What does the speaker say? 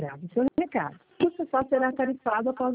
grave seu recado. Você só será tarifado após